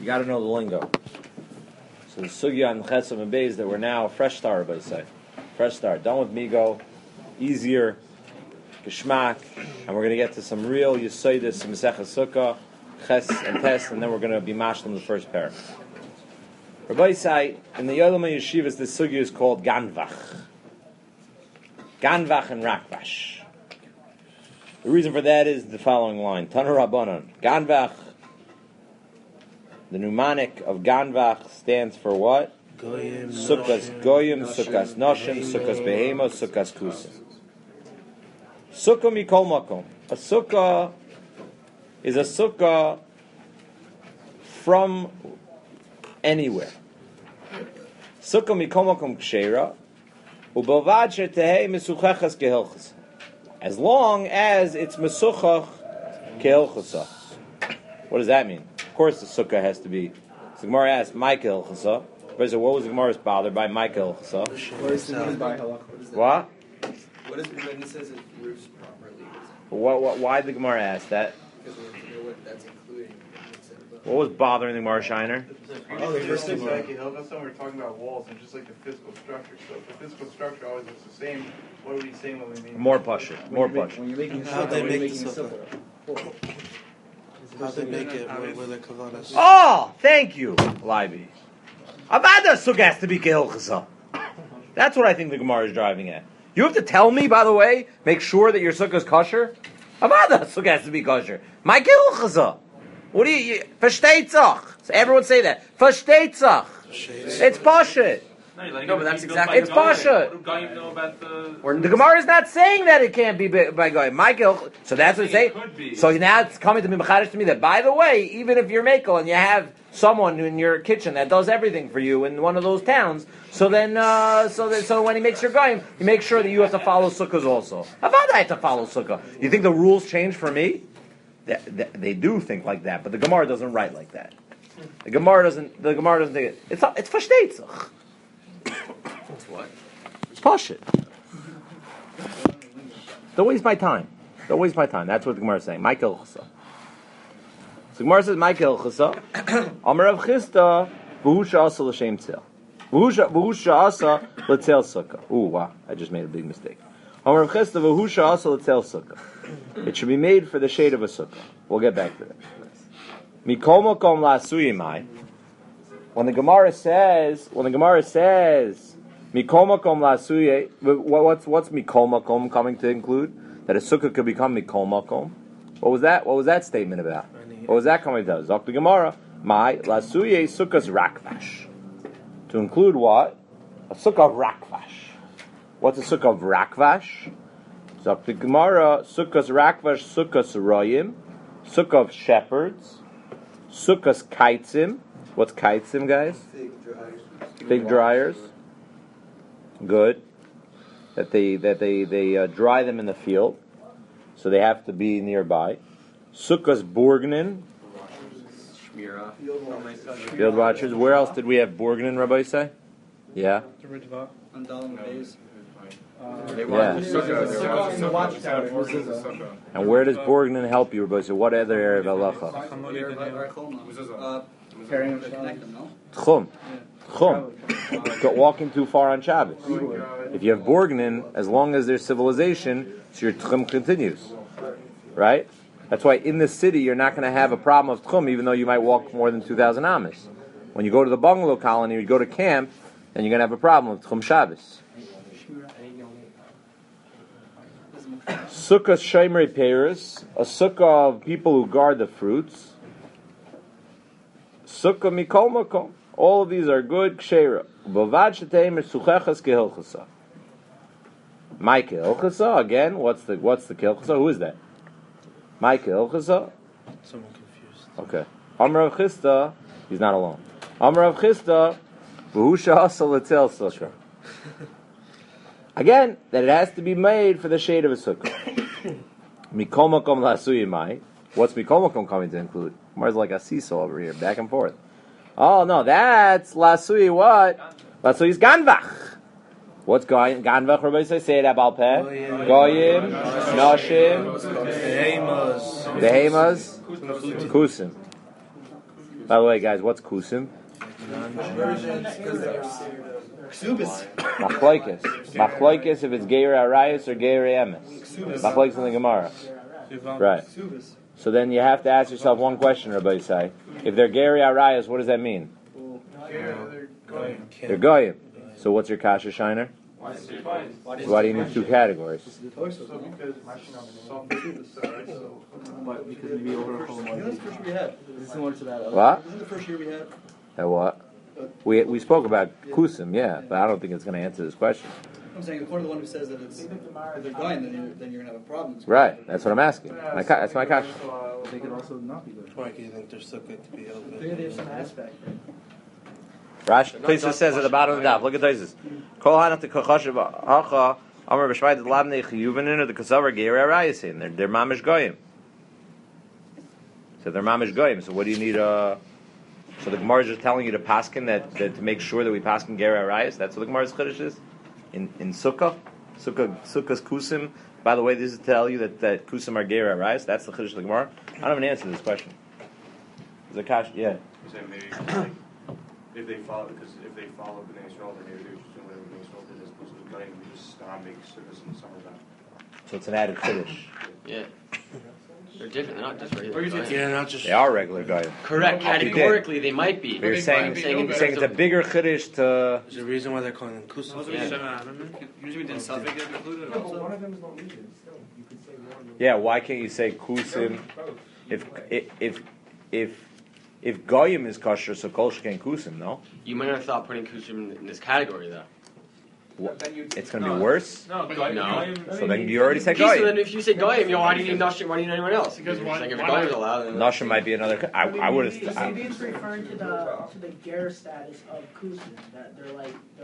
You got to know the lingo. So the sugya and chesam and beis that we're now fresh start, everybody say. Fresh start. Done with migo. Easier. Geschmack. And we're going to get to some real yisoidus, some Masechah Sukkah, ches and tes, and then we're going to be mashlim the first pair. Rabbi say, in the Yolama Yeshivas, this sugya is called Ganvach. Ganvach and Rakvash. The reason for that is the following line. Tana Rabbanon. Ganvach, the mnemonic of Ganvach stands for what? Goyim, Sukkos Goyim, Sukkos Noshim, Sukkos Behemos, Sukkos Kusim. Sukkah mikol makom. A sukkah is a sukkah from anywhere. Sukkah mikol makom ksheira, ubelvad shetehei mesuchachas kehilchasa. As long as it's mesuchach kehilchasa. What does that mean? Of course, the sukkah has to be. So the Gemara asked, "My kehilchasa." What was the Gemara's bothered by? My kehilchasa. What is the mean by halakha? What? What is when it says it roofs properly? Why did the Gemara ask that? Because we have to know what that's including. What was bothering the Gemara Shiner? Oh, the first thing we're talking about walls and just like the physical structure. So if the physical structure always looks the same, what are we saying when we mean? More pasha. More pasha. When you're making a How sukkah, they you're make making the a sukkah? How they make it with the kavanas? Oh, thank you, Leiby. Avada sukkah has to be kehilchasa. That's what I think the Gemara is driving at. You have to tell me, by the way, make sure that your sukkah is kosher. Avada sukkah has to be kosher. My kehilchasa. What do you verstehtsach? So everyone say that. Verstehtsach. It's pasha. No, but that's exactly. It's pasha. What do Goyim know about the? Or the Gemara is not saying that it can't be by Goyim. Michael, so that's what it's saying. Could be. So now it's coming to me, mechadish to me that, by the way, even if you're Mekel and you have someone in your kitchen that does everything for you in one of those towns, so then, so when he makes your Goyim, he makes sure that you have to follow sukkahs also. How about I have to follow sukkah? You think the rules change for me? They do think like that, but the Gemara doesn't write like that. The Gemara doesn't think it. It's verstehtsach. It's what? It's pashit. Don't waste my time. Don't waste my time. That's what the Gemara is saying. Michael Chasa. So the Gemara says, Michael Chasa. Amar Rav Chisda, v'husha asa l'shem tzil. V'husha asa l'tzel sukkah. Ooh, wow. I just made a big mistake. Amar Rav Chisda, v'husha asa l'tzel sukkah. It should be made for the shade of a sukkah. We'll get back to that. Mikol makom la'asuyimai. When the Gemara says, Mikol makom la'asuye, what's Mikol makom coming to include? That a sukkah could become Mikol makom. What was that statement about? What was that coming to? Zok the Gemara, my la'asuye sukkah's rakvash. To include what? A sukkah of rakvash. What's a sukkah of rakvash? Zok the Gemara, sukkah's rakvash, sukkah's royim, sukkah of shepherds, sukkah's kaitzim. What's kaitzim, guys? Fig dryers. Good. That they dry them in the field, so they have to be nearby. Sukkah's borgnin. Field watchers. Where else did we have borgnin, Rabbi say? Yeah. Yeah. And where does borgnin help you, Rabbi? So what other area of halacha? Tchum. Walking too far on Shabbos. If you have borgnin, as long as there's civilization, so your tchum continues. Right? That's why in the city you're not going to have a problem of tchum, even though you might walk more than 2,000 amas. When you go to the bungalow colony, or you go to camp, then you're going to have a problem of tchum Shabbos. Sukkah Shemrei Peres, a sukkah of people who guard the fruits. Sukkah Mikol Makom. All of these are good. Ksheira. Bavad Shetei Mesuchechas Kehilchasa. My Kehilchasa, again, what's the Kehilchasa? Who is that? My Kehilchasa? Someone confused. Okay. Amar Rav Chisda, he's not alone. Amar Rav Chisda, V'husha Asa L'tzel Sukkah. Again, that it has to be made for the shade of a sukkah. Mikol makom la'asuyimai. What's mikol makom coming to include? Mars like a seesaw over here, back and forth. Oh no, that's la'asuyi what? La'asuyi is ganvach. What's ganvach? Everybody say it about peh. Goyim, Noshim, Behemas, Kusim. By the way, guys, what's kusim? Ksubis. Machlokes if it's geir arayis or geir emes. Machlokes in the Gemara. Right. So then you have to ask yourself one question, Rabbi Yisai. If they're geir arayis, what does that mean? They're goyim. So what's your kasha shiner? Why do you need two categories? Because maybe over a whole month. This is the first year we had. This is similar to that. What? This is the first year we had. That what? We spoke about kusim, yeah, but I don't think it's going to answer this question. I'm saying, according to the one who says that it's if they're dying, then you're going to have a problem. Right, that's what I'm asking. That's my kasha. They could also not be good. Why do you think they're so good to be open? They have some aspect. Rashi, Tosfos says at the bottom of the daf. Look at Tosfos. Kol hanach the kachashav hacha amar b'shvayit labnei chiyuvanin or the kasavar geir arayasin. They're mamish goyim. So they're mamish goyim. So what do you need? So the Gemara is just telling you to paskin that to make sure that we paskin geir arayis. That's what the Gemara's chiddush is in Sukkah's kusim. By the way, this is to tell you that kusim are geir arayis. That's the chiddush of the Gemara. I don't have an answer to this question. Zakash, yeah. If they follow Bnei Yisrael, then maybe they just do whatever Bnei Yisrael did as opposed to going and just make sukkahs in the summertime. So it's an added chiddush. Yeah. They're different. They're not just regular. Yeah, not just. They are regular goyim. Correct. Categorically, they might be. But you're saying it's a bigger chiddush to. There's a reason why they're calling them kusim. Usually didn't Suffolk get included also? One of them is not legal. Still, you could say one. Yeah, why can't you say kusim if goyim is kosher, so kol sheken kusim? No, You might not have thought putting kusim in this category though. it's going to be worse. No. So then you already said Okay, so goyim. then if you say goyim, why do you need nashim? Why do you need anyone else? Because You're saying if goyim is allowed, then Nashim might be another. I would have. Maybe it's referring to the ger status of kusim, that they're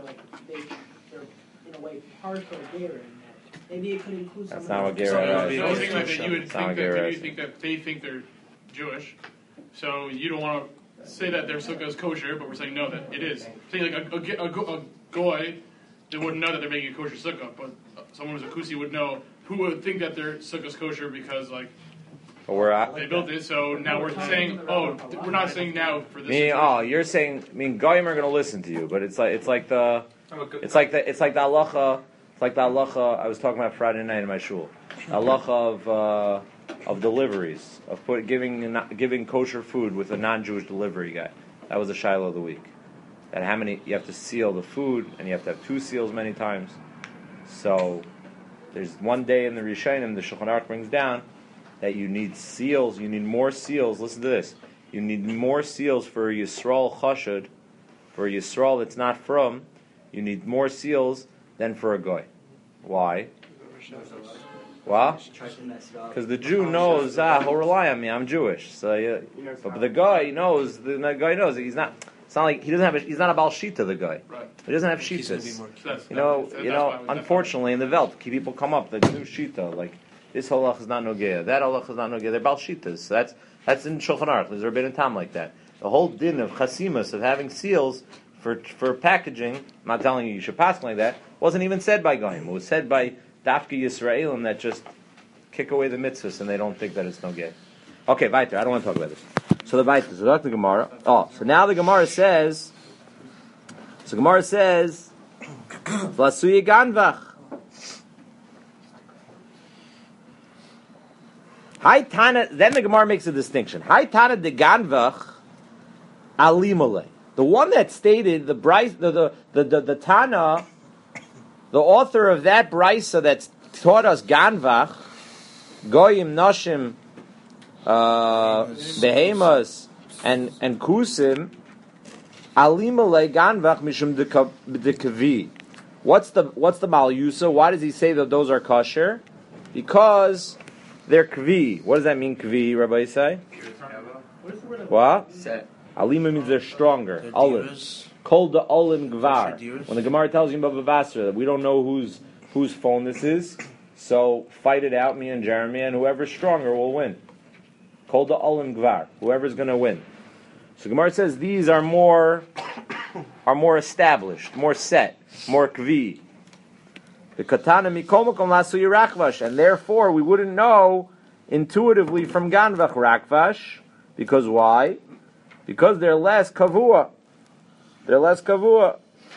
in a way partial ger in that. Maybe it could include some. That's not what ger So is. you think that you would It's not what think that ger you is. think that they think they're Jewish, so you don't want to say that their sukkah is kosher, but we're saying no, that it is. Saying like a goy, they wouldn't know that they're making a kosher sukkah, but someone who's a kusi would know, who would think that their sukkah is kosher because like But we're at. they built it. So now we're saying, we're not saying now for this. You're saying. Goyim are going to listen to you, but it's like the halacha. It's like the halacha. I was talking about Friday night in my shul. Halacha of deliveries, of giving kosher food with a non-Jewish delivery guy. That was the shiloh of the week. That how many you have to seal the food, and you have to have two seals many times. So there's one day in the Rishonim, the Shulchan Aruch brings down that you need seals. You need more seals. Listen to this. You need more seals for a Yisrael chashud, for a Yisrael that's not from. You need more seals than for a goy. Why? Well, because the Jew knows, he'll rely on me. I'm Jewish. So, but the guy knows. The guy knows that he's not. It's not like he doesn't have. He's not a bal shita. The guy. Right. He doesn't have shitas. Unfortunately, in the Welt, people come up the new shita. Like this halach is not nogea. That halach is not nogea. They're bal shitas. So that's in Shulchan Aruch. There's a Rebbeinu Tam like that. The whole din of chasimas of having seals for packaging. I'm not telling you should pass like that. Wasn't even said by Goyim. It was said by Dafka Yisraelim that just kick away the mitzvahs and they don't think that it's no gay. Okay, weiter. I don't want to talk about this. So the weiter. So the Gemara. So now the Gemara says. Lasuye ganvach. Hai Tana. Then the Gemara makes a distinction. Hai Tana de ganvach alimale. The one that stated the Tana. The author of that brisa that taught us ganvach, goyim, nashim, behemas, and kusim, alimale ganvach mishum dekavi. What's the malyusa? Why does he say that those are kosher? Because they're kvi. What does that mean, kvi, Rabbi Yisai? What? Alima means they're stronger. Olive. Kol the olim gvar. When the Gemara tells you about Bavasra that we don't know whose phone this is, so fight it out, me and Jeremy, and whoever's stronger will win. Kol the olim gvar. Whoever's going to win. So Gemara says these are more established, more set, more kvi. The katana mikomakom lasu yirakvash, and therefore we wouldn't know intuitively from ganvach rakvash, because why? Because they're less kavua. They're less kavua.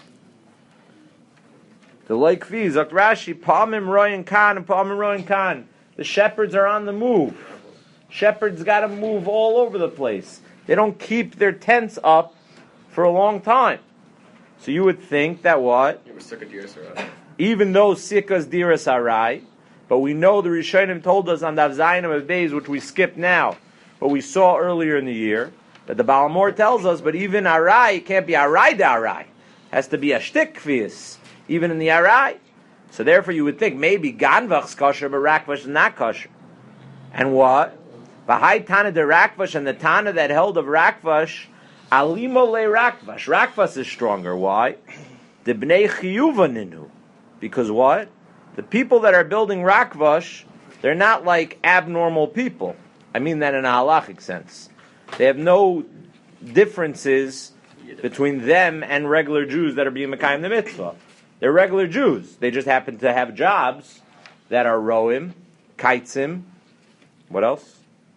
The like fees, Rashi, Palmim Royan Khan and Palmim Royan Khan. The shepherds are on the move. Shepherds got to move all over the place. They don't keep their tents up for a long time. So you would think that what? Even though Sikka's Diras Arai, but we know the Rishonim told us on Dav Zayinim of days, which we skipped now, but we saw earlier in the year, that the Baal Mor tells us, but even Arai can't be Arai da Arai. It has to be a shtik kvias, even in the Arai. So therefore you would think maybe Ganvach's kosher, but Rakvash is not kosher. And what? Bahai Tana de Rakvash, and the Tana that held of Rakvash, Alimo le Rakvash. Rakvash is stronger. Why? The Bnei Chiyuva Ninu. Because what? The people that are building Rakvash, they're not like abnormal people. I mean that in a halachic sense. They have no differences between them and regular Jews that are being Mekayim the mitzvah. They're regular Jews. They just happen to have jobs that are Roim, Kaitzim, what else?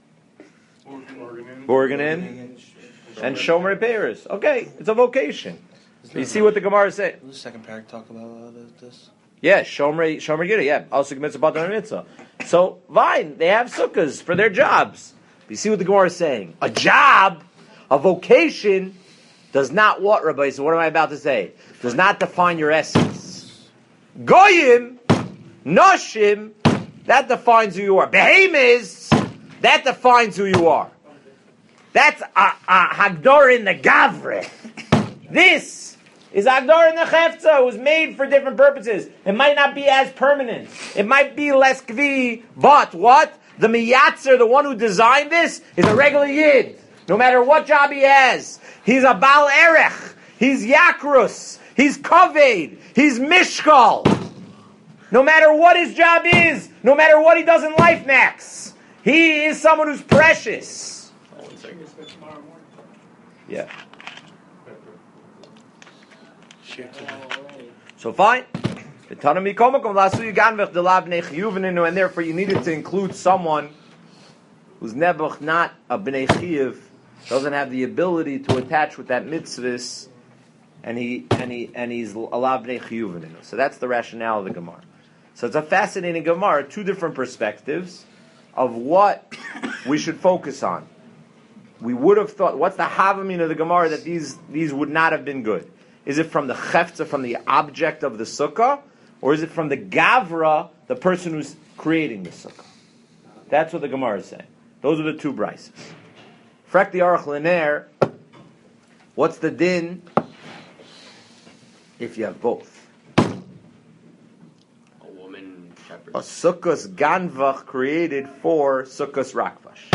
Borganin, and Shomer Peiros. Okay, it's a vocation. You see what the Gemara is saying? The second parak talk about this. Yeah, Shomer Gida, yeah. Also mitzvah batan mitzvah. So, fine, they have sukkahs for their jobs. You see what the Gemara is saying? A job, a vocation, does not what, Rabbi? So what am I about to say? Does not define your essence. Goyim, Noshim, that defines who you are. Behemoths, that defines who you are. That's a Hagdor in the Gavre. This is Hagdor in the Chefza. It was made for different purposes. It might not be as permanent. It might be less kvi, but what? The Miyatzer, the one who designed this, is a regular Yid. No matter what job he has. He's a Baal Erech. He's Yakrus. He's Kaved. He's Mishkal. No matter what his job is, no matter what he does in life next, he is someone who's precious. Yeah. So fine. And therefore you needed to include someone who's nebuch not a bnei chiyuv, doesn't have the ability to attach with that mitzvahs, and he's a lav bnei chiyuv. So that's the rationale of the Gemara. So it's a fascinating Gemara, two different perspectives of what we should focus on. We would have thought, what's the havamin of the Gemara that these would not have been good? Is it from the chefza, from the object of the sukkah, or is it from the gavra, the person who's creating the sukkah? That's what the Gemara is saying. Those are the two brises. Frak the Aruch Lener, what's the din if you have both? A woman shepherd. A sukkah's ganvach created for sukkah's rakvash.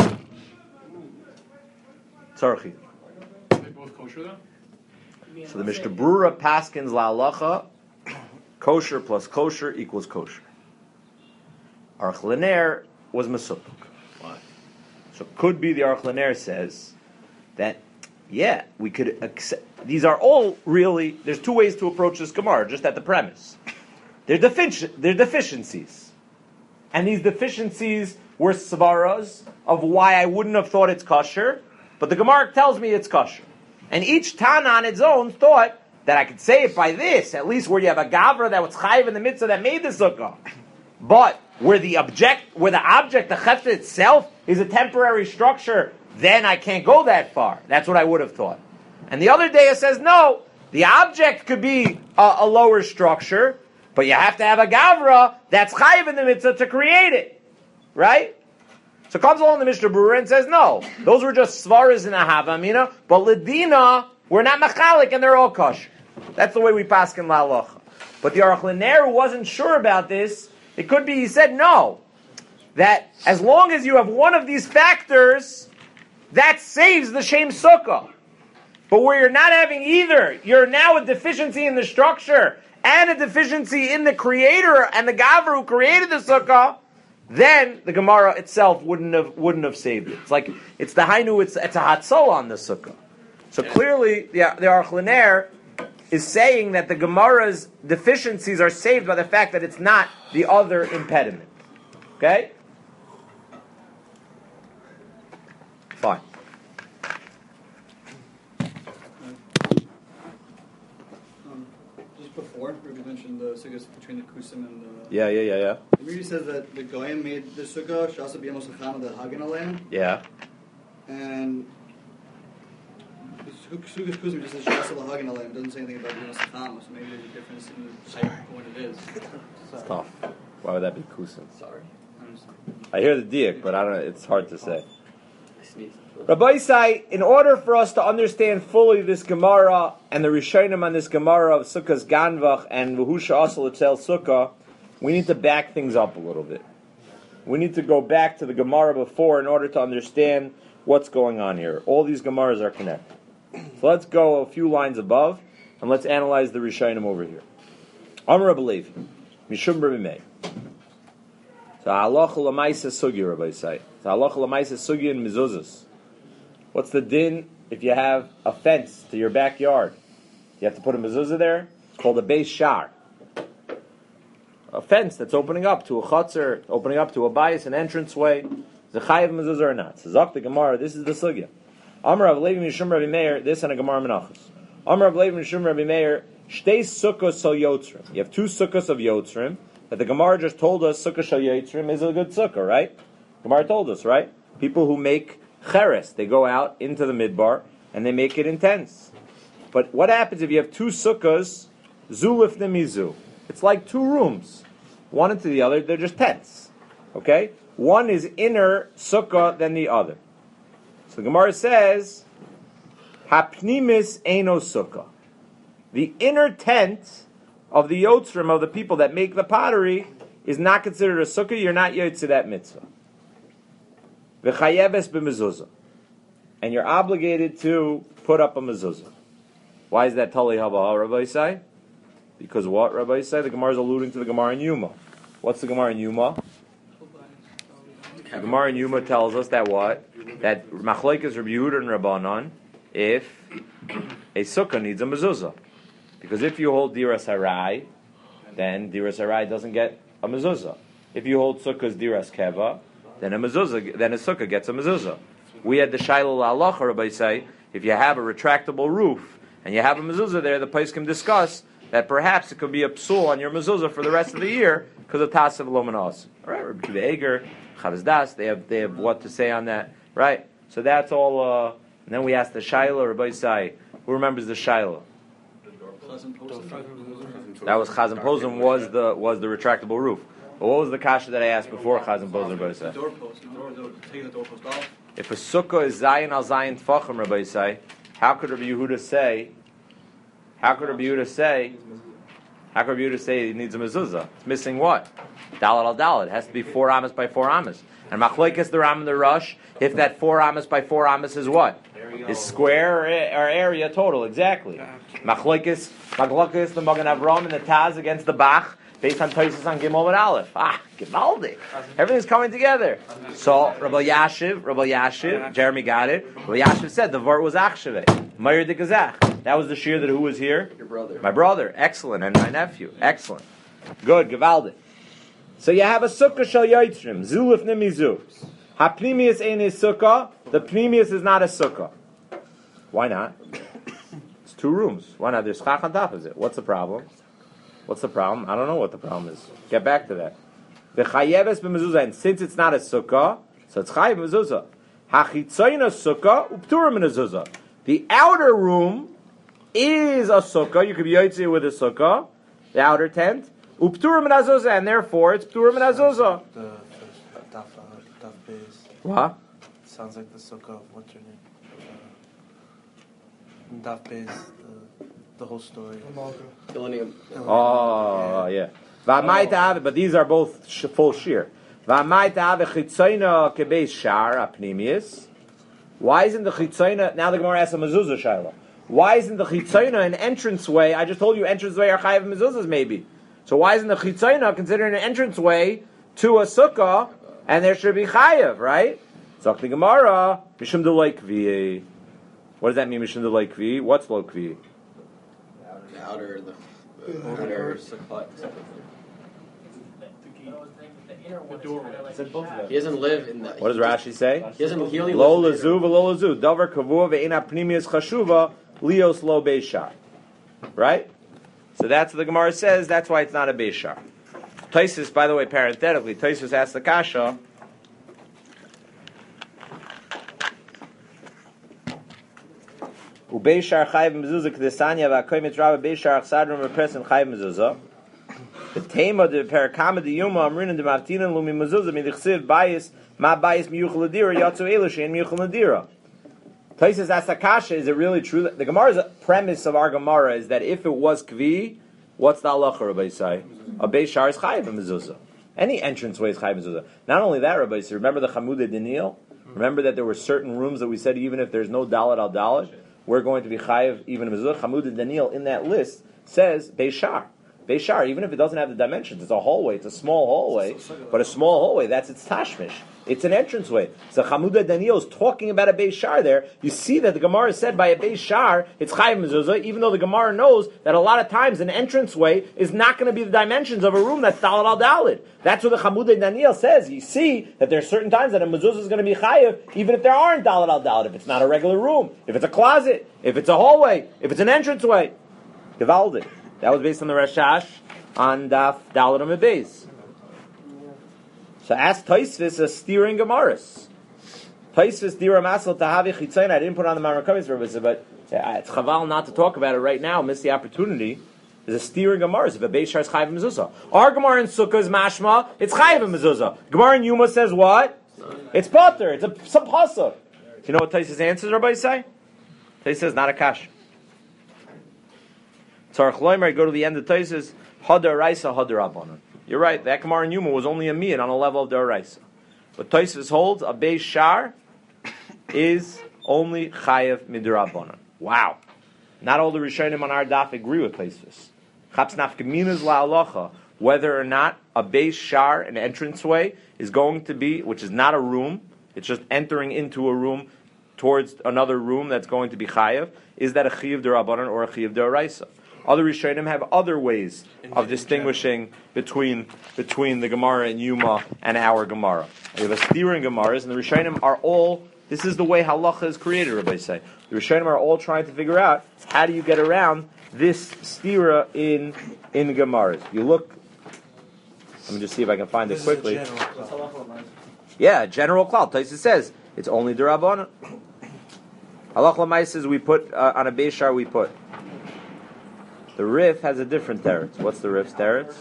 Tzarchi. Are they both kosher though? So the Mishnah Brura paskins la'alacha, kosher plus kosher equals kosher. Aruch Lener was mesupuk. Why? So could be the Aruch Lener says that, yeah, we could accept. These are all really, there's two ways to approach this Gemara, just at the premise. They're deficiencies. And these deficiencies were svaras of why I wouldn't have thought it's kosher, but the Gemara tells me it's kosher. And each Tana on its own thought that I could say it by this, at least where you have a gavra that was chayiv in the mitzvah that made the sukkah. But where the object, the chefta itself, is a temporary structure, then I can't go that far. That's what I would have thought. And the other day it says, no, the object could be a lower structure, but you have to have a gavra that's chayiv in the mitzvah to create it. Right? So comes along the Mishnah Brura and says, no, those were just svaras in a havamina, but ledina, we're not machalik and they're all kosher. That's the way we paskin la'alocha. But the Aruch Lener, who wasn't sure about this, it could be he said no, that as long as you have one of these factors, that saves the shem sukkah. But where you're not having either, you're now a deficiency in the structure and a deficiency in the creator and the gaver who created the sukkah, then the Gemara itself wouldn't have saved it. It's like it's the hainu, it's a hatzol on the sukkah. So clearly, the Aruch Lener is saying that the Gemara's deficiencies are saved by the fact that it's not the other impediment. Okay? Fine. before, where we mentioned the sukkahs between the kusim and the... Yeah. The Rebbe says that the Goyim made the sukkah, Shasa B'Yamos Hacham of the Hagen Aleim, Yeah. and the sukkah's kusim just says Shasa L'Hagen Aleim. It doesn't say anything about B'Yamos Hacham, so maybe there's a difference in the type of what it is. It's tough. Why would that be kusim? Sorry. I hear the diak, but I don't. It's hard to say. I sneezed. Rabbi Isai, in order for us to understand fully this Gemara and the Rishonim on this Gemara of Sukkah's Ganvach and V'husha Asal Etzel Sukkah, we need to back things up a little bit. We need to go back to the Gemara before in order to understand what's going on here. All these Gemaras are connected. So let's go a few lines above and let's analyze the Rishonim over here. Amar Rabbi Levi, Mishum Rabbi Meir. So halacha l'maisa sugi, Rabbi Isai. So halacha l'maisa sugi in mezuzas. What's the din if you have a fence to your backyard? You have to put a mezuzah there. It's called a beis shar. A fence that's opening up to a chutzner, opening up to a bayis, an entranceway. Is a chayiv mezuzah or not? So Zok the Gemara. This is the sugya. Amar Rav Levi Mishum Rabbi Meir. This and a Gemara Menachos. Amar Rav Levi Mishum Rabbi Meir. Shtei sukkos shel yotzrim. You have two sukkos of yotzrim. That the Gemara just told us sukkah shel yotzrim is a good sukkah, right? Gemara told us, right? People who make cheres, they go out into the midbar and they make it in tents. But what happens if you have two sukkahs, zulif nemizu? It's like two rooms, one into the other. They're just tents. Okay, one is inner sukkah than the other. So the Gemara says, hapnimis eino sukkah. The inner tent of the yotzrim, of the people that make the pottery, is not considered a sukkah. You're not yotze that mitzvah. V'chayebes b'mezuzah, and you're obligated to put up a mezuzah. Why is that tali haba, Rabbi Isai? Because what, Rabbi Isai? The Gemara is alluding to the Gemara in Yuma. What's the Gemara in Yuma? The Gemara in Yuma tells us that what? That machlokes Rabbi Yehuda and Rabbanan, if a sukkah needs a mezuzah. Because if you hold diras harai, then diras harai doesn't get a mezuzah. If you hold sukkah's diras keva, then a sukkah gets a mezuzah. We had the Shiloh La'alacha, Rabbi say, if you have a retractable roof and you have a mezuzah there, the poskim discuss that perhaps it could be a psul on your mezuzah for the rest of the year because of Tasav Lomanas. All right, Rabbi Kiva Eger, Chavaz Das, they have what to say on that, right? So that's all. And then we asked the Shiloh, Rabbi say, who remembers the Shiloh? That was Chazan Pozim was the retractable roof. But what was the kasha that I asked before Chazan Pozim, Rabbi say? Taking the doorpost off. If a sukkah is zayin al zayin tfachim, Rabbi say, how could Rabbi Yehuda say he needs a mezuzah? It's missing what? Dalet al dalet. It has to be 4 amas by 4 amas. And machlokes the Ram and the Rush, if that 4 amas by 4 amas is what? Is square or area total, exactly. Machlokes the Magen Avraham and the Taz against the Bach, based on Tosis on Gimel and Aleph. Givaldi. Everything's coming together. So, Rabbi Yashiv, Jeremy got it. Rabbi Yashiv said the vart was Achsheve. Meir de Gazach. That was the shir that who was here? Your brother. My brother. Excellent. And my nephew. Excellent. Good. Givaldi. So you have a sukkah shel yotzrim. Zulif nemizu. Hapnimius ain't a sukkah. The pnimius is not a sukkah. Why not? It's 2 rooms. Why not? There's chach on top of it. What's the problem? I don't know what the problem is. Get back to that. V'chayebes b'mezuzah. And since it's not a sukkah, so it's chayev b'mezuzah. Hachitzoyna sukkah uptura b'mezuzah. The outer room is a sukkah. You could be yotze with a sukkah, the outer tent. Uptura b'mezuzah, and therefore it's uptura b'mezuzah. The daf base. What? Sounds like the sukkah of what's your name? Daf base. The whole story. Oh, yeah. But these are both full shear. Why isn't the chitzoyna? Now the Gemara asks a mezuzah shaila. Why isn't the chitzoyna an entranceway? I just told you entranceway are chayav mezuzahs maybe. So why isn't the chitzoyna considered an entranceway to a sukkah? And there should be chayav, right? Zok the Gemara mishum de loikvi. What does that mean, mishum de loikvi? What's loikvi? The outer sukkah. He doesn't live in the. What does Rashi say? He only Lo lives lazu v'lo lazu. Davar kavua ve'ena pnimius chashuva lios lo beisha. Right? So that's what the Gemara says. That's why it's not a Beishar. Taisus, by the way, parenthetically, Taisus asked the Kasha. Ubeishar chayiv mezuzah k'desanya v'akoy mitzrava beishar achsadron represen chayiv mezuzah. The tema de perakama de yuma amrinan de maftinan lumi mezuzah midichsiv bayis ma bayis miyuchel ladira yatzu elushin miyuchel ladira. Taisus asked the Kasha, is it really true that the Gemara's premise of our Gemara is that if it was kvi, what's the halacha, Rabbi Yisai? A beishar is chayiv mezuzah. Any entranceway is chayiv mezuzah. Not only that, Rabbi Yisai, remember the Chamuda Daniel? Remember that there were certain rooms that we said even if there's no dalet al dalet, we're going to be chayiv even mezuzah. Chamuda Daniel in that list says beishar. Beishar, even if it doesn't have the dimensions, it's a hallway, it's a small hallway, but a small hallway, that's its tashmish. It's an entranceway. So Chamuda Daniel is talking about a beishar there. You see that the Gemara said by a beishar, it's chayiv mezuzah, even though the Gemara knows that a lot of times an entranceway is not going to be the dimensions of a room that's daled al daled. That's what the Chamuda Daniel says. You see that there are certain times that a mezuzah is going to be chayiv, even if there aren't daled al daled, if it's not a regular room, if it's a closet, if it's a hallway, if it's an entranceway. Gewaldig. That was based on the Rashash on Daf Daled Amud Beis. So ask Tosfos a steering Gemaras. Tosfos dira masel tahavi chitzayin. I didn't put on the Marakamis Rebbe, but it's chaval not to talk about it right now. Miss the opportunity. There's a steering Gemaras. If a beishar is chayiv mezuzah, our Gemara in Sukkah is mashma. It's chayiv mezuzah. Gemara in Yuma says what? It's potter. It's some pasuk. Do you know what Tosfos answers? Rabbi say. Tosfos says not a kash. Tzarech Loimer, go to the end of Tosfos. Hadar Raisa, Hadar Rabbanan. You're right. That Gemara in Yuma was only a mian on a level of Daraisa. But Tosfos holds a beishar is only chayev midrabanan. Wow! Not all the Rishonim on our daf agree with Tosfos. Chaps nafkaminas la'alacha, whether or not a beishar, an entranceway, is going to be, which is not a room, it's just entering into a room towards another room that's going to be chayev. Is that a chayev derabanan or a chayev deraisa? Other Rishonim have other ways of distinguishing between the Gemara in Yuma and our Gemara. We have a steering Gemaras, and the Rishonim are all, this is the way halacha is created, Rabbi say. The Rishonim are all trying to figure out, how do you get around this stira in Gemaras? You look, let me just see if I can find it quickly. Yeah, general cloud. Tosfos says, it's only D'Rabbanan. Halach l'mais says we put, on a beishar we put. The Rif has a different teretz. What's the Rif's teretz?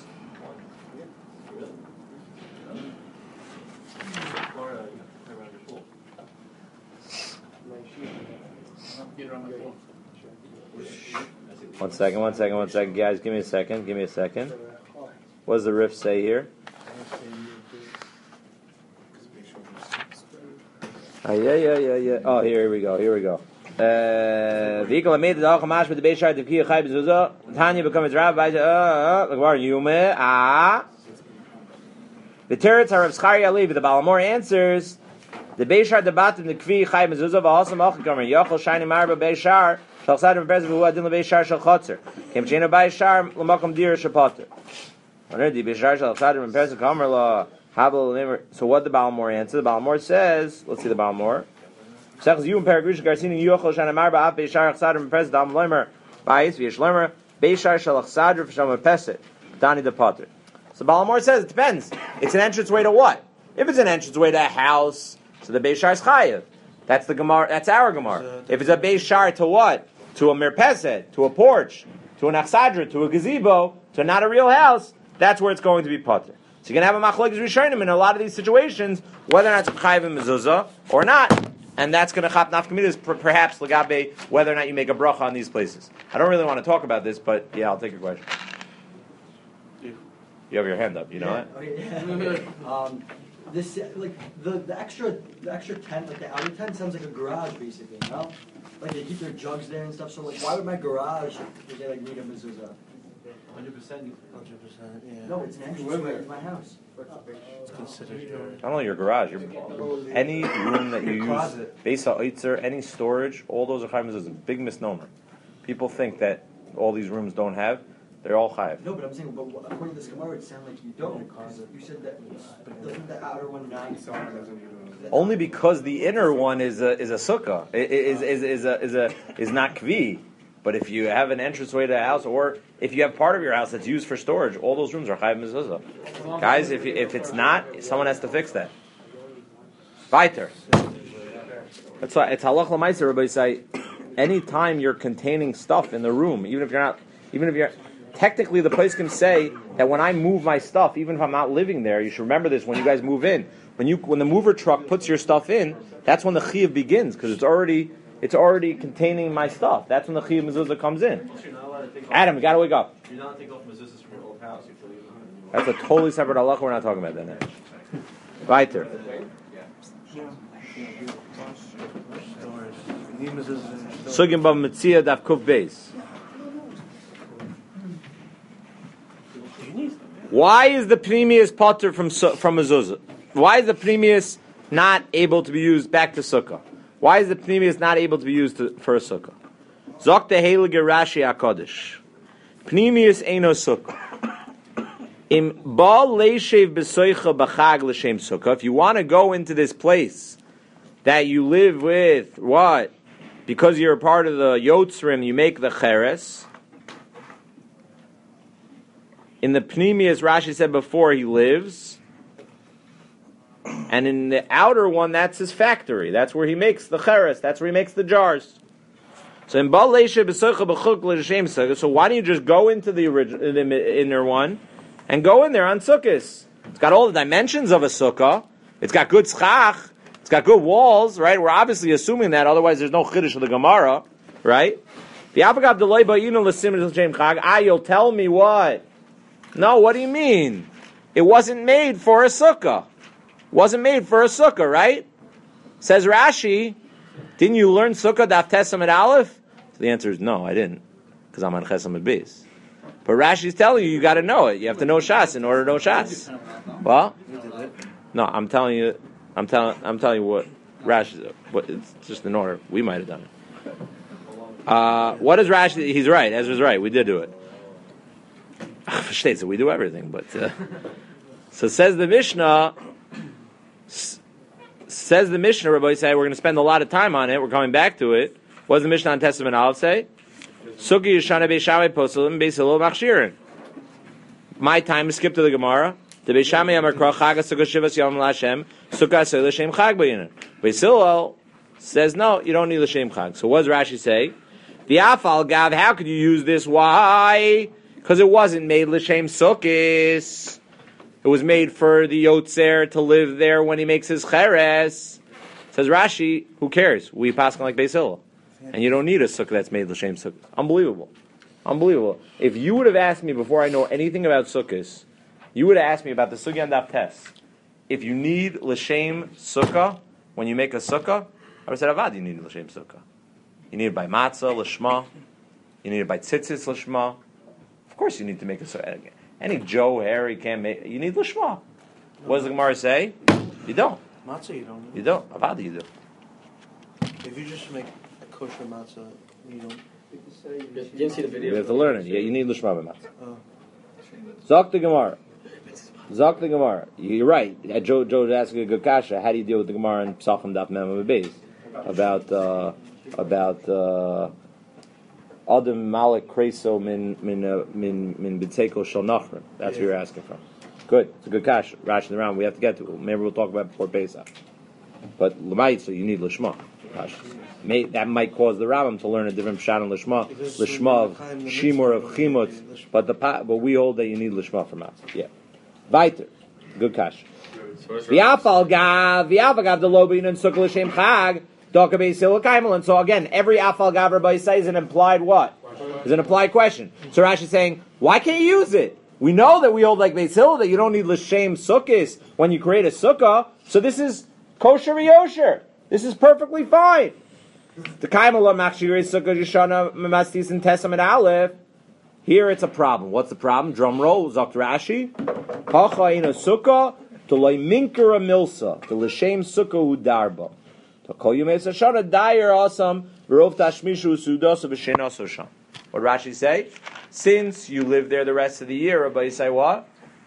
One second, guys. Give me a second. What does the Rif say here? Yeah. Oh, here we go. Vehicle made the dog mash with the beishar the kiyah chayv zuzah. Tanya becomes Rav by the Yume. The teretz are of Schari Alevi. The Balamor answers the beishar debatim the kvi chayv zuzah v'alsam achikamer yochel shiny marba beishar shal sadrim berezav hu adin lebeishar shal chotzer kem sheina beishar l'makom dir shapater. Already beishar shal sadrim berezav kamer la habel never. So what the Balamor answers? The Balamor says, let's see the Balamor. Sechs Yum Paragrish Garcini Yochel Shana Marba Beishar Chsadr Pres Dam Loimer Bais Viesh Loimer Beishar Shalach Sadr Shama Peset Dani the Potter. So Balamor says it depends. It's an entranceway to what? If it's an entranceway to a house, so the Beishar is Chayev. That's the Gemara. That's our Gemara. If it's a Beishar to what? To a Mirpeset, to a porch, to an Achsadra, to a gazebo, to not a real house. That's where it's going to be Potter. So you're going to have a Machlokes Rishonim in a lot of these situations, whether or not it's Chayev and Mezuzah or not. And that's going to chap nafkamidas, perhaps legabe, whether or not you make a bracha on these places. I don't really want to talk about this, but yeah, I'll take your question. You have your hand up. You know that? Okay. This like the extra tent, like the outer tent, sounds like a garage basically. You know, like they keep their jugs there and stuff. So like, why would my garage they like need a mezuzah? 100%. Yeah. No, it's an entranceway to my house. It's considered. Not only your garage, any room that you use, Beisa Eitzer, any storage, all those are chayiv. Is a big misnomer. People think that all these rooms don't have. They're all chayiv. No, but I'm saying, but according to this Gemara, it sounds like you don't. You said that doesn't the outer one not? Only because the inner one is a sukkah, is not kvi. But if you have an entranceway to a house, or if you have part of your house that's used for storage, all those rooms are chayav mezuzah. Guys, if it's not, someone has to fix that. Weiter. That's why it's halach l'maaseh. Everybody say, anytime you're containing stuff in the room, even if you're technically the place can say that when I move my stuff, even if I'm not living there, you should remember this when you guys move in. When the mover truck puts your stuff in, that's when the chiyuv begins because it's already containing my stuff. That's when the chiyuv mezuzah comes in. Adam, you got to wake up. You're not taking off mezuzahs from your old house. You have to leave them. That's a totally separate halacha. We're not talking about that now. Weiter. Sugim ba Metzia daf kuf beis. Why is the pneumius potter from mezuzah? Why is the pneumius not able to be used back to sukkah? Why is the pneumius not able to be used for a sukkah? Zok the heilige Rashi HaKodesh. Pneumius eino sukkah. Im ba leishev besoicha b'chag l'shem sukkah. If you want to go into this place that you live with, what? Because you're a part of the Yotzrim, you make the cheres. In the pneumius, Rashi said before, he lives. And in the outer one, that's his factory. That's where he makes the cheres. That's where he makes the jars. So in Baal Leisha B'Soicha B'Chuk L'Shem Sukkah. So why don't you just go into the inner one and go in there on Sukkahs? It's got all the dimensions of a Sukkah. It's got good schach. It's got good walls, right? We're obviously assuming that. Otherwise, there's no chiddush of the Gemara, right? You'll tell me what? No, what do you mean? It wasn't made for a Sukkah. Wasn't made for a sukkah, right? Says Rashi, didn't you learn sukkah daf tesam at aleph? So the answer is no, I didn't, because I'm on chesam at beis. But Rashi's telling you got to know it. You have to know shas in order to know shas. Well, no, I'm telling you what Rashi. But it's just in order. We might have done it. What is Rashi? He's right. Ezra's right. We did do it. So we do everything, but so says the Mishnah. Says the Mishnah, Rabbi say, we're going to spend a lot of time on it. We're coming back to it. What does the Mishnah on Testament Aleph say? Suki Yeshana Beishamai Poselim Beisilo Machshirin. My time is skipped to the Gemara. The Beishamai Amar Krach Chagas Sukkah Shivas Yom Lashem Sukkah Asay L'Shem Chag B'Yinin. Beisilo says no, you don't need L'Shem Chag. So what does Rashi say? The Afal Gav, how could you use this? Why? Because it wasn't made L'Shem Sukkis. It was made for the Yotzer to live there when he makes his cheres. Says Rashi, who cares? We pass on like Beis Hillel. And you don't need a sukkah that's made l'shem sukkah. Unbelievable. If you would have asked me before I know anything about sukkahs, you would have asked me about the sukkah and daf tes. If you need l'shem sukkah, when you make a sukkah, I would have said, Avad, you need l'shem sukkah. You need it by matzah, l'shma. You need it by tzitzis, l'shma. Of course you need to make a sukkah. Any Joe, Harry can't make. You need l'shma. What does the Gemara say? You don't. Matzah you don't. You don't. Avada you do. If you just make a kosher matzah, you don't. You didn't see the video. You have to learn it. Yeah, you need l'shma by matzah. Oh. Zok the Gemara. You're right. Joe asked a good kasha. How do you deal with the Gemara in Psachim Daf Mem Beis about Adam Malik Kreso min B'Tzeiko Shel Nachron. That's what you're asking from. Good. It's a good kash. Rashing around. We have to get to it. Maybe we'll talk about it before Pesach. But L'mayit, so you need L'shma. That might cause the Rambam to learn a different pshat on L'shma. L'shma of Shimur of Chimut. But we hold that you need L'shma for Matzah. Yeah. Weiter. Good kash. V'yafal gav the lobin and sukkah l'shem chag. And so again, every afal gav Rabbi say is an implied what? Is an implied question. So Rashi is saying, why can't you use it? We know that we hold like Beis Hillel that you don't need l'shem sukkahs when you create a sukkah. So this is kosher v'yosher. This is perfectly fine. The kaimala machshirei sukkah yishana memastis and tesam and aleph. Here it's a problem. What's the problem? Drum roll. Zok Rashi. Hacha in a sukkah to lay minkara milsa to l'shem sukkah udarba. What Rashi say? Since you live there the rest of the year, everybody say what?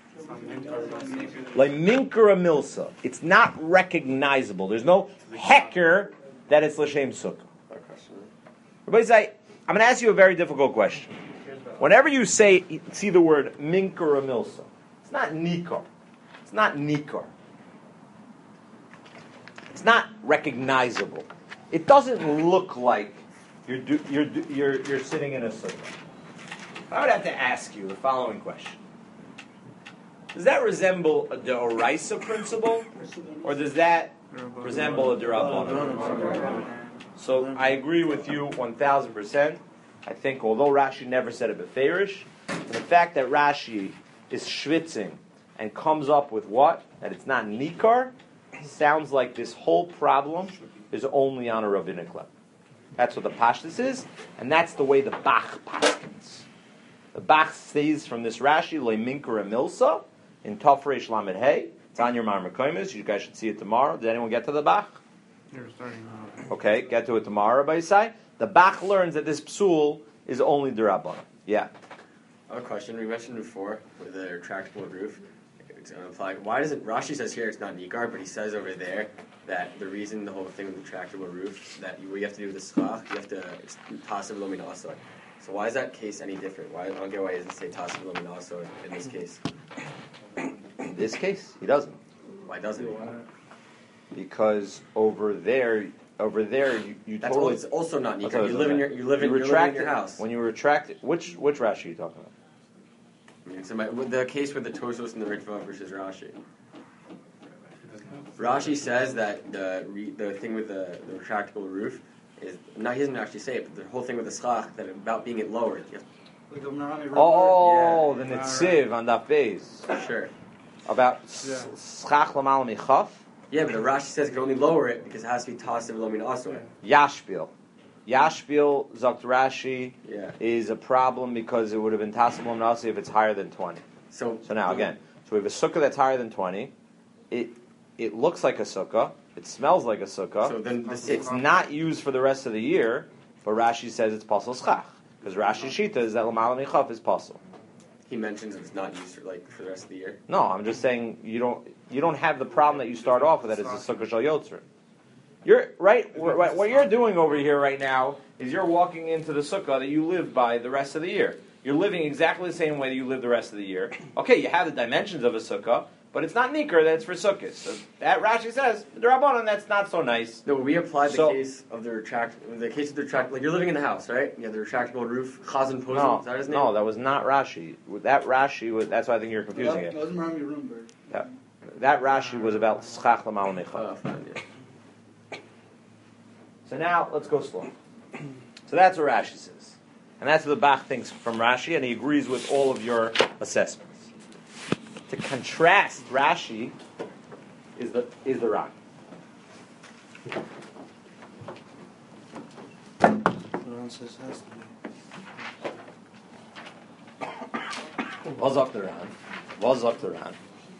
Like minkara milsa. It's not recognizable. There's no hecker that it's l'shem sukkah. Everybody say, I'm going to ask you a very difficult question. Whenever you see the word minkar or milsa, it's not nikar. It's not nikar. It's not recognizable. It doesn't look like you're sitting in a sukkah. I would have to ask you the following question: does that resemble a deoraisa principle, or does that resemble a derabbanan? So I agree with you 1,000%. I think although Rashi never said it beferish, the fact that Rashi is schwitzing and comes up with what? That it's not nikar, sounds like this whole problem is only on a rabbinic level. That's what the pashtus is, and that's the way the Bach paskins. The Bach says from this Rashi, loy minkar a milsa, in Tafresh Lamed Hey. It's on your Marmakoimis. You guys should see it tomorrow. Did anyone get to the Bach? You're starting now. Okay, get to it tomorrow, Baisai. The Bach learns that this psul is only derabbanan. Yeah. I have a question. We mentioned before with the retractable roof. It's going to apply. Why doesn't Rashi says here it's not nikar, but he says over there that the reason the whole thing with the retractable roof that you have to do with the schach, you have to it's tasav lo min asor. So why is that case any different? Why I don't get why he doesn't say tasav lo min asor in this case. In this case, he doesn't. Why doesn't he? Because over there you That's totally. it's also not I'll nikar. tell You live in your you live in your house. When you retract it, which Rashi are you talking about? I mean, so with the case with the Tosos and the Ritva versus Rashi. Rashi says that the thing with the retractable roof is not. He doesn't actually say it, but the whole thing with the schach that about being it lowered. Oh, the Netziv on that base. Sure. About schach lamal michaf. Yeah, but the Rashi says you can only lower it because it has to be tasav lo min asor. Yashpil, Zakt Rashi, is a problem because it would have been tasav lo min asor if it's higher than 20. So now again, so we have a sukkah that's higher than 20. It looks like a sukkah. It smells like a sukkah. So then it's not used for the rest of the year, but Rashi says it's pasal schach because Rashi shita is that lamal michaf is pasal. He mentions it's not used for the rest of the year. No, I'm just saying you don't have the problem that you start off with that it's a sukkah shal yotzer. You're right. What you're doing over here right now is you're walking into the sukkah that you live by the rest of the year. You're living exactly the same way that you live the rest of the year. Okay, you have the dimensions of a sukkah, but it's not nikar. That's for sukkahs. So that Rashi says the Rabbanan, that's not so nice. No, we applied the case of the retract. Like you're living in the house, right? You have the retractable roof. Chazan Posel. No, Is that his name? no, that was not Rashi. That Rashi was. That's why I think you're confusing it. That wasn't Rami Rumberg. That Rashi was about schach lamal michaf. Oh, fine, yeah. So now let's go slow. So that's what Rashi says, and that's what the Bach thinks from Rashi, and he agrees with all of your assessments. To contrast Rashi is the Ran. Was sagt der Ran?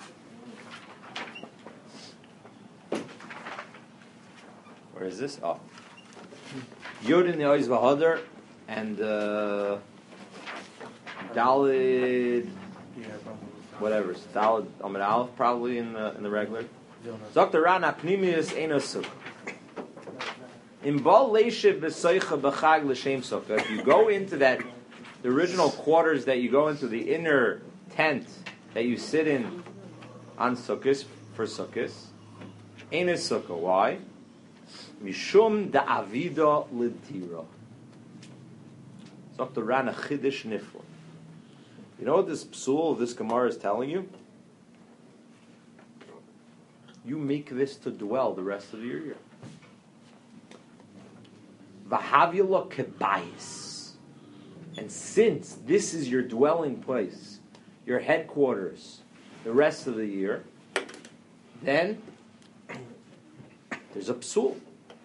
Where is this? Oh. Yod in the Oiz V'Hadar and Dalid, whatever, Dalid Amid Aleph probably in the regular. Dr. Ran Apnimius Enosuk. In Bal Leishiv B'Soicha B'Chag L'Shem Sukkah, if you go into the original quarters that you go into, the inner tent that you sit in on Sukkot, for Sukkot, Enos Sukkah. Why? Mishum da'avida l'dira. Dr. Ran a chidish nifla. You know what this psul, this Gemara is telling you? You make this to dwell the rest of your year. V'havila kebayis. And since this is your dwelling place, your headquarters, the rest of the year, then there's a psul.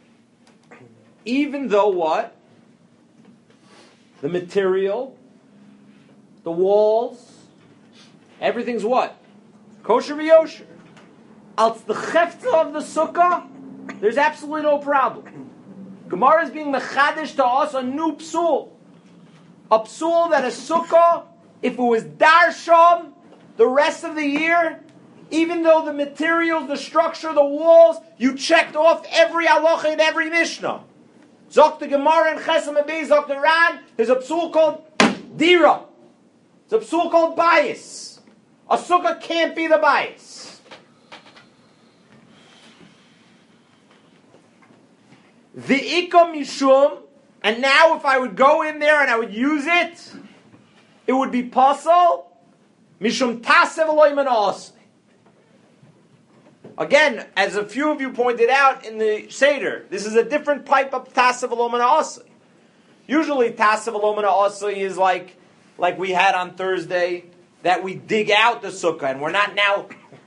Even though what? The material, the walls, everything's what? Kosher v'yosher. Als the chefta of the sukkah, there's absolutely no problem. Gemara is being mechadish to us a new psul. A psul that a sukkah, if it was darsham the rest of the year, even though the materials, the structure, the walls, you checked off every halacha in every mishnah. Zok the Gemara and Chesam Abei, Zok the Ran, there's a psul called Dira. There's a psul called bias. A sukkah can't be the bias. The Ikam Mishum, and now if I would go in there and I would use it, it would be Pasal, Mishum Tasev Eloi Manas. Again, as a few of you pointed out in the Seder, this is a different type of Tasev Eloi Manas. Usually Tasev Eloi Manas is like we had on Thursday, that we dig out the sukkah, and we're not now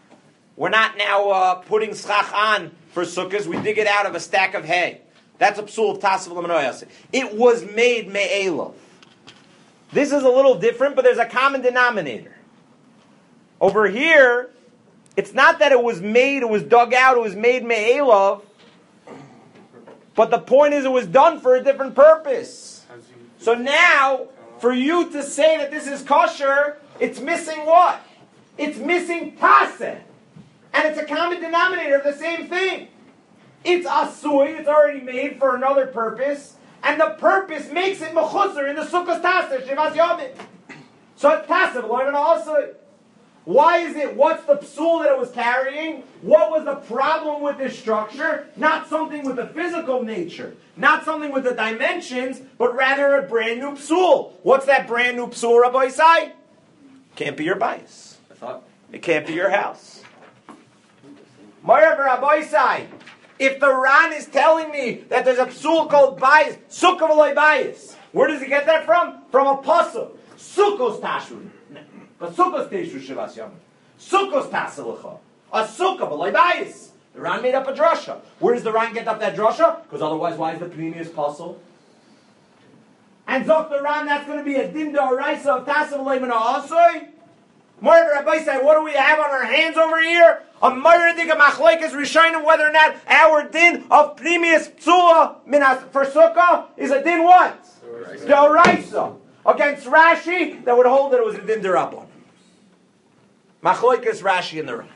putting schach on for sukkahs. We dig it out of a stack of hay. That's a psul of Tasev Eloi Manas. It was made me'elav. This is a little different, but there's a common denominator. Over here, it's not that it was dug out, it was made me'elav, but the point is it was done for a different purpose. So now, for you to say that this is kosher, it's missing what? It's missing taseh. And it's a common denominator of the same thing. It's asui, it's already made for another purpose, and the purpose makes it mechusar in the sukkah's taseh, shivas yomim. So it's taseh, v'loy asui. Why is it? What's the psul that it was carrying? What was the problem with this structure? Not something with the physical nature, not something with the dimensions, but rather a brand new psul. What's that brand new psul, Rabbi Isai? Can't be your bias. I thought. It can't be your house. Moreover, Rabbi Isai, if the Ran is telling me that there's a psul called bias, sukkah v'loy bias, where does he get that from? From a pasuk. Sukkos tashru. But sukkos teshu shivas yom. Sukkos taselecha. A sukkah v'loy bias. The Ran made up a drasha. Where does the Ran get up that drasha? Because otherwise, why is the previous pasul? And Zok the Ran, that's going to be a din d'oraisa of tasev v'loy mina asoi. Moreover, Rabbi say, what do we have on our hands over here? A ma'iradik of machlekes rishonim, whether or not our din of primius psula for sukkah is a din what? D'oraisa. Against Rashi, that would hold that it was a din d'rabbanan. Machlekes Rashi and the Ran.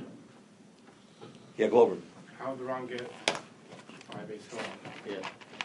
Yeah, Glover. How did the Ran get 5 8 Yeah.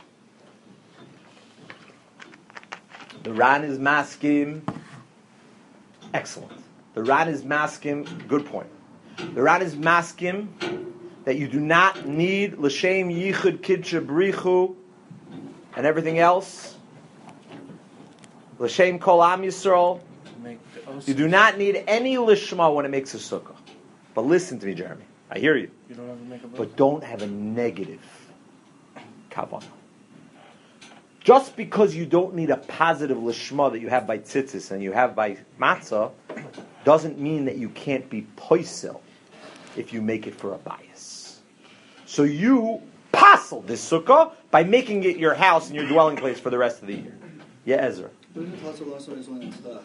The Ran is maskim. Excellent. The Ran is maskim. Good point. The Ran is maskim that you do not need l'shem yichud kidsha brichu and everything else. L'shem kol am yisrael. You do not need any lishma when it makes a sukkah. But listen to me, Jeremy. I hear you. You don't have to make a But don't have a negative kavanah. Just because you don't need a positive lishma that you have by tzitzis and you have by matzah, doesn't mean that you can't be poisel if you make it for a bias. So you passel this sukkah by making it your house and your dwelling place for the rest of the year. Yeah, Ezra. But isn't Tassel also is when it's stuck?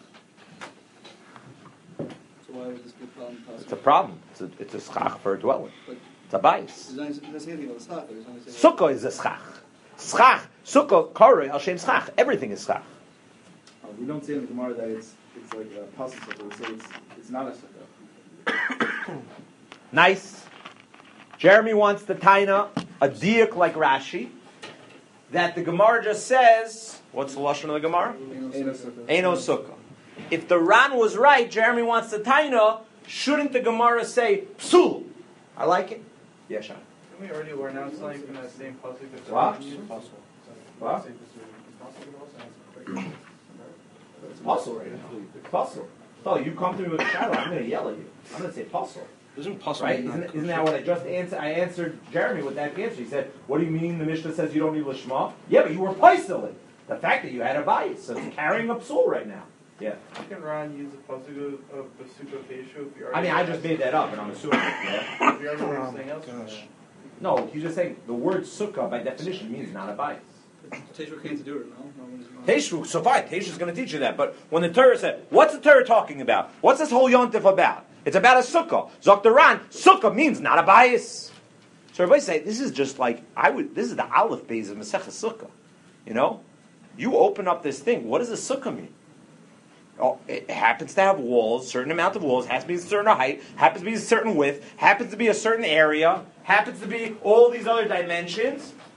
So why would this be a problem? It's a problem. It's a schach for a dwelling. It's a bias. There's anything about the stock. Sukkah is a schach. Schach. Sukkah, korei, al shem schach. Everything is schach. We don't say in the Gemara that it's like a puzzle sukkah. We say it's not a sukkah. Nice. Jeremy wants the taina, a diuk like Rashi, that the Gemara just says, what's the lashon of the Gemara? Eino sukkah. If the Ran was right, Jeremy wants the taina, shouldn't the Gemara say psul? I like it. Yeah, Sean. Didn't we already learn out something from that same pasuk? What? What? It's puzzle right now. It's puzzle. Oh, you come to me with a shadow, I'm going to yell at you. I'm going to say puzzle. Isn't puzzle right? Isn't that what I just answered? I answered Jeremy with that answer. He said, what do you mean the Mishnah says you don't need lishma? Yeah, but you were paisel. The fact that you had a bias, so it's carrying up psul right now. Yeah. Can Ron use the pasuk of the Sukkah Keshu if you I mean, I just made that up, and I'm assuming. Yeah. If you already learned something else from that. No, he's just saying the word sukkah by definition means not a bias. Teshuvah can't do it, no? Teshuvah, so fine, Teshuvah's going to teach you that. But when the Torah said, what's the Torah talking about? What's this whole yontif about? It's about a sukkah. Zok the Ran, sukkah means not a bias. So everybody say, this is just like, this is the Aleph Beis of Masechah Sukkah. You know? You open up this thing, what does a sukkah mean? Oh, it happens to have walls, certain amount of walls, has to be a certain height, happens to be a certain width, happens to be a certain area, happens to be all these other dimensions.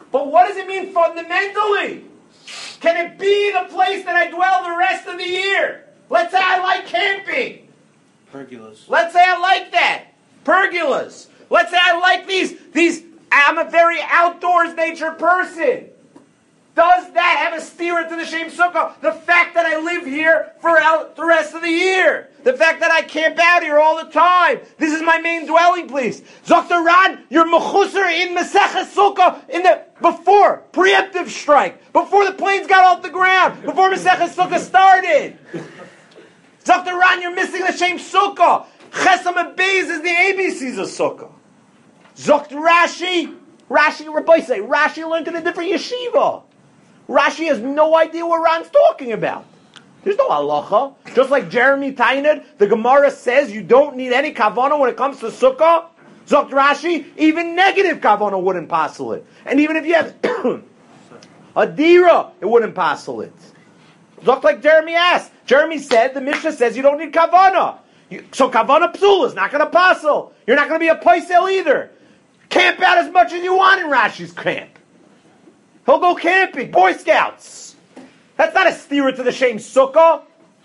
But what does it mean fundamentally? Can it be the place that I dwell the rest of the year? Let's say I like camping. Pergolas. Let's say I like that. Pergolas. Let's say I like these. I'm a very outdoors nature person. Does that have a steer to the Shem Sukkah? The fact that I live here for the rest of the year. The fact that I camp out here all the time. This is my main dwelling place. Dr. Ran, you're mechuser in Maseches Sukkah before preemptive strike. Before the planes got off the ground. Before Maseches Sukkah started. Dr. Ran, you're missing the Shem Sukkah. Chesam and Beis is the ABCs of Sukkah. Dr. Rashi, Rabbi say, Rashi learned in a different yeshiva. Rashi has no idea what Ran's talking about. There's no halacha. Just like Jeremy Tainad, the Gemara says you don't need any kavanah when it comes to sukkah. Zokt Rashi, even negative kavanah wouldn't passel it. And even if you have a dira, it wouldn't passel it. Zokt like Jeremy asked. Jeremy said, the Mishnah says you don't need kavanah. So kavanah psul is not going to passel. You're not going to be a paisel either. Camp out as much as you want in Rashi's camp. He'll go camping, Boy Scouts. That's not a steer to the Shem Sukkah.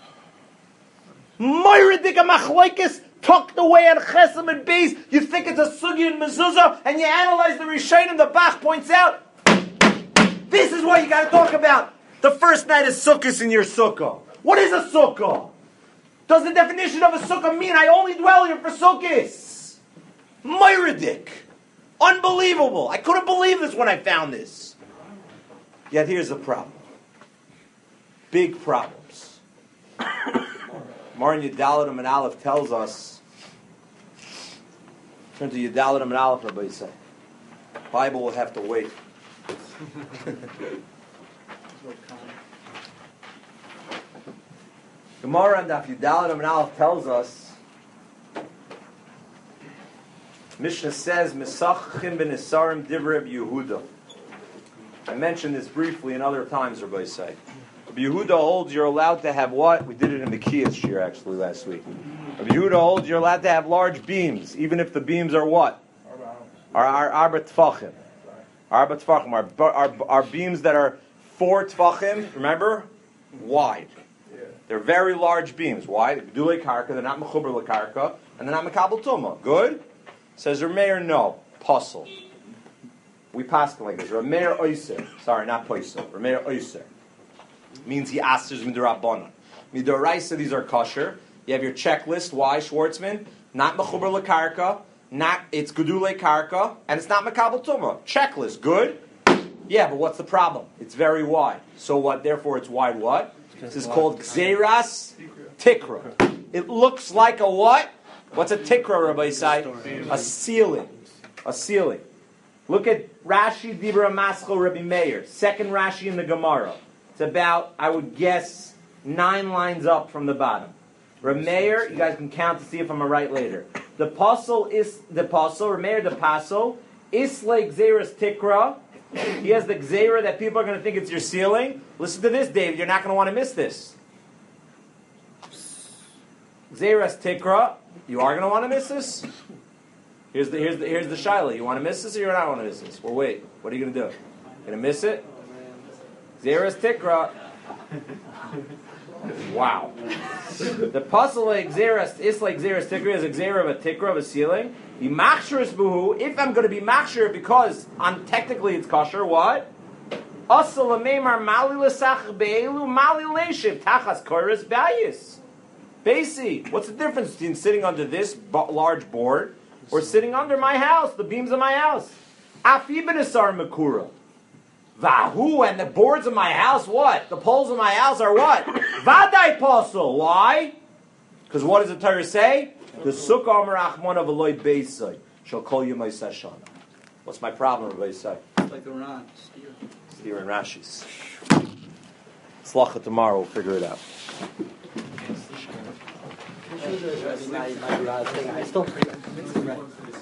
Moiridik machlekes tucked away on Chesam and Beis. You think it's a sugi and mezuzah, and you analyze the Rishonim, and the Bach points out, this is what you got to talk about. The first night is sukkahs in your sukkah. What is a sukkah? Does the definition of a sukkah mean I only dwell here for sukkahs? Moiridik. Unbelievable. I couldn't believe this when I found this. Yet here's the problem. Big problems. Marin Yudaladim and Aleph tells us, turn to Yudaladim and Aleph, everybody say. Bible will have to wait. Gemara and Daf Yudaladim and Aleph tells us, Mishnah says, Mesachchim ben Isarim Divrei Yehuda. I mentioned this briefly in other times, everybody say. Rabbi Yehuda holds you're allowed to have what? We did it in the Kiyas year actually last week. Rabbi Yehuda holds you're allowed to have large beams, even if the beams are what? Are arba tfachim. Arba tfachim are beams that are 4 tfachim, remember? Wide. They're very large beams. Why? Gedulei karka, they're not mechuber lekarka, and they're not mekabel tumah. Good? Says Rameir, no. Puzzle. We pass like this. Rameir oiser. Sorry, not poiser. Rameir oiser. Means he asks midrabanan. Midoraisa, these are kosher. You have your checklist. Why, Schwartzman? Not mechuber lekarka. Not, it's gedulei karka, and it's not mekabel tumah. Checklist. Good? Yeah, but what's the problem? It's very wide. So what? Therefore, it's wide what? This is called Gzeras Tikra. It looks like a what? What's a Tikra, Rabbi Isai? A ceiling. A ceiling. Look at Rashi Dibra Maschel Rabbi Meir. Second Rashi in the Gemara. It's about, I would guess, 9 lines up from the bottom. Rabbi Meir, you guys can count to see if I'm right later. The Pasel is the Pasel, Rabbi Meir the Pasel, Isle Gzeras Tikra. He has the Gzeira that people are going to think it's your ceiling. Listen to this, David. You're not going to want to miss this. Gzeiras Tikra. You are going to want to miss this? Here's the Shaila. You want to miss this or you not want to miss this? Well, wait. What are you going to do? Going to miss it? Gzeiras Tikra. Wow. The puzzle like Gzeiras is like Gzeiras Tikra is a Gzeira of a Tikra of a ceiling. The machshir is buhu. If I'm going to be machshir because technically it's kosher, what? Asal ameimar mali l'sach be'elu mali leishiv tachas koris bayis. Basi, what's the difference between sitting under this large board or sitting under my house, the beams of my house? Afi b'nesar mekura. Vahu, and the boards of my house, what? The poles of my house are what? Vadai posel. Why? Because what does the Torah say? The sukkah amar achmon of Eloi beisai shall call you my sashana. What's my problem, Rabbi Yisai? Like the Ran, Steer and Rashi's. Slacha tomorrow, we'll figure it out. I still